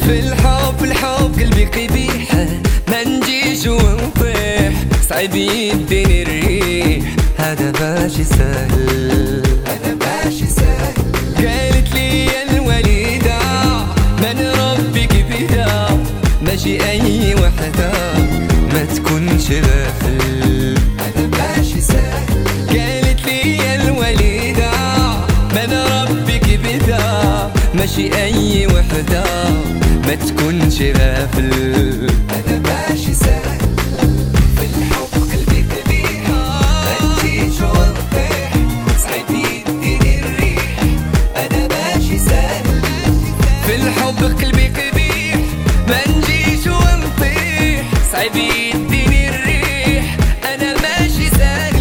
في الحب قلبي قبيح، ما نجيش ونطيح، صعيب يديني الريح، هذا ماشي سهل، هذا ماشي سهل. قالت لي الوالدة من ربك بدا، ماشي أي وحدة ما تكونش غافل، هذا ماشي سهل. قالت لي الوالدة من ربك بدا، ماشي أي وحدة ما تكونش غافل، هذا ماشي سهل. في الحب قلبي قبيح، ما نجيش ونطيح، صعيب يديني الريح، هذا ماشي سهل. في الحب قلبي قبيح، ما نجيش ونطيح، صعيب يديني الريح، أنا ماشي سهل.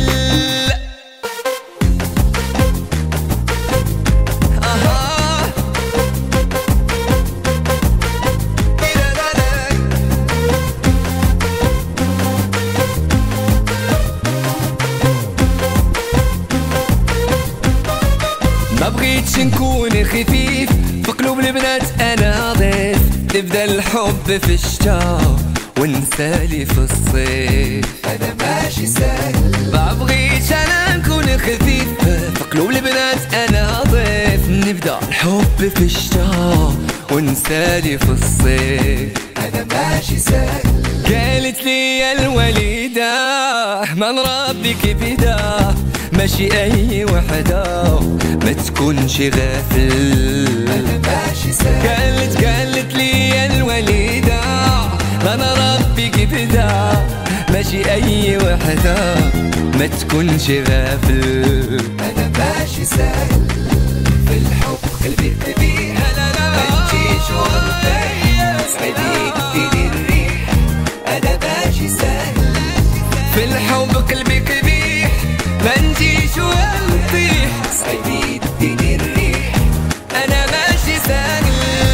ما بغيتش نكون خفيف، في قلوب البنات انا ضيف، تبدا الحب في الشتا ونسالي في الصيف، هذا ماشي سهل. ما بغيتش انا نكون خفيف، في قلوب البنات انا ضيف، نبدا الحب في الشتا ونسالي في الصيف، هذا ماشي سهل. قالت لي الوالدة من ربك بدا، ماشي أي وحدة ما تكونش غافل، هذا ماشي سهل. قالت لي الوالدة من ربك بدا، ماشي أي وحدة ما تكونش غافل، هذا ماشي سهل. في الحب قلبي قبيح، ما نجيش ونطيح، صعيب يديني الريح، هذا ماشي سهل. في الحب قلبي قبيح، ما نجيش ونطيح، صعيب يديني الريح، أنا ماشي سهل.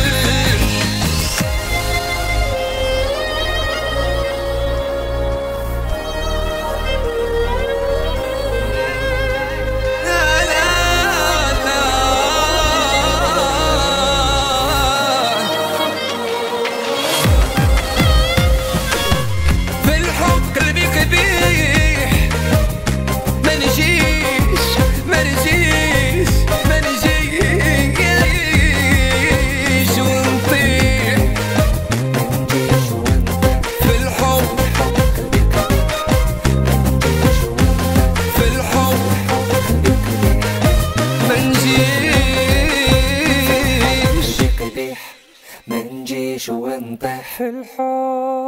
في الحب قلبي قبيح، ما نجيش ونطيح، في الحب ما نجيش، ما نجيش ونطيح في الحب.